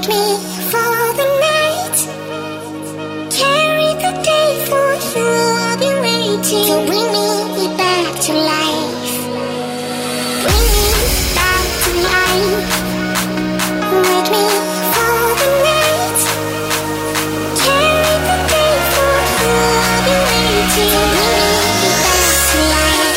Wait me for the night. Carry the day for you. I'll be waiting to bring me back to life. Bring me back to life. Wait me for the night. Carry the day for you. I'll be waiting to bring me back to life.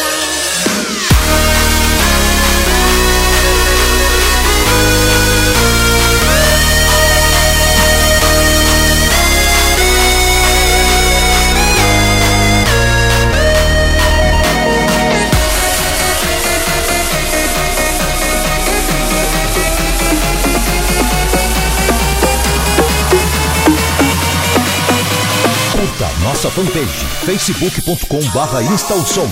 Curta nossa fanpage facebook.com/instalsom.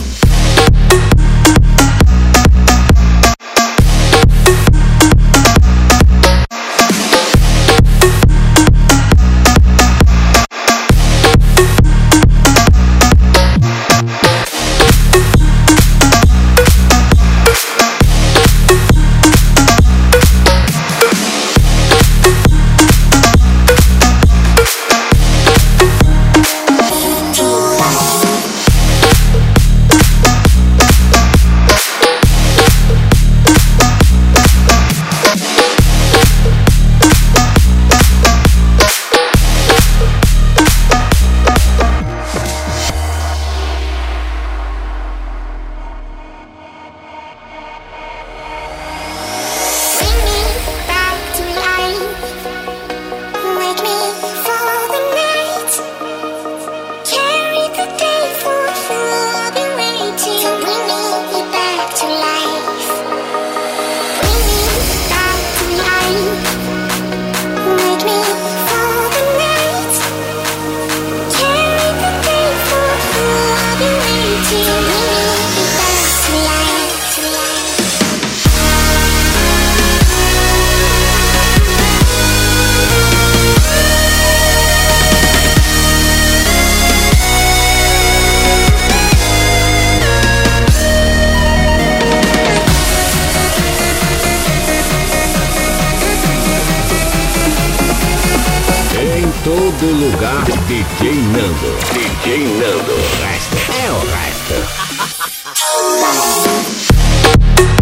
Todo lugar, DJ Nando. DJ Nando. O resto é o resto.